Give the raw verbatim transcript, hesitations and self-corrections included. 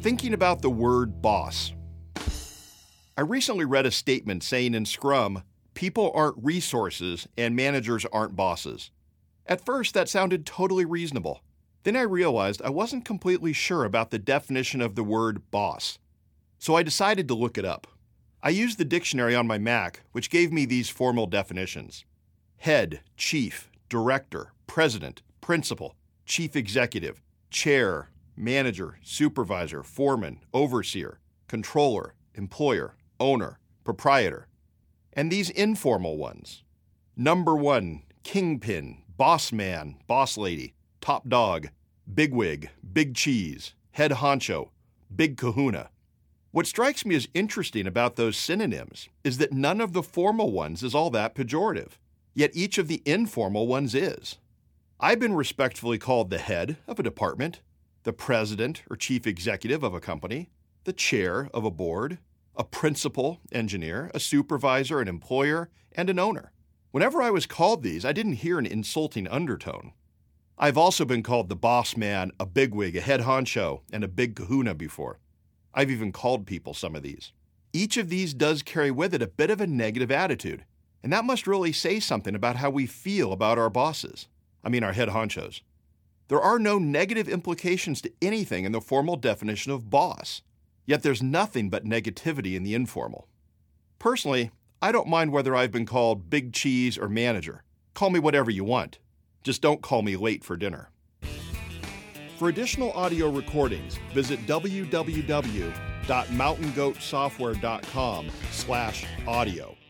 Thinking about the word boss. I recently read a statement saying in Scrum, people aren't resources and managers aren't bosses. At first, that sounded totally reasonable. Then I realized I wasn't completely sure about the definition of the word boss. So I decided to look it up. I used the dictionary on my Mac, which gave me these formal definitions: head, chief, director, president, principal, chief executive, chair, manager, supervisor, foreman, overseer, controller, employer, owner, proprietor. And these informal ones: number one, kingpin, boss man, boss lady, top dog, bigwig, big cheese, head honcho, big kahuna. What strikes me as interesting about those synonyms is that none of the formal ones is all that pejorative, yet each of the informal ones is. I've been respectfully called the head of a department, the president or chief executive of a company, the chair of a board, a principal engineer, a supervisor, an employer, and an owner. Whenever I was called these, I didn't hear an insulting undertone. I've also been called the boss man, a bigwig, a head honcho, and a big kahuna before. I've even called people some of these. Each of these does carry with it a bit of a negative attitude, and that must really say something about how we feel about our bosses. I mean, our head honchos. There are no negative implications to anything in the formal definition of boss, yet there's nothing but negativity in the informal. Personally, I don't mind whether I've been called big cheese or manager. Call me whatever you want. Just don't call me late for dinner. For additional audio recordings, visit w w w dot mountain goat software dot com slash audio.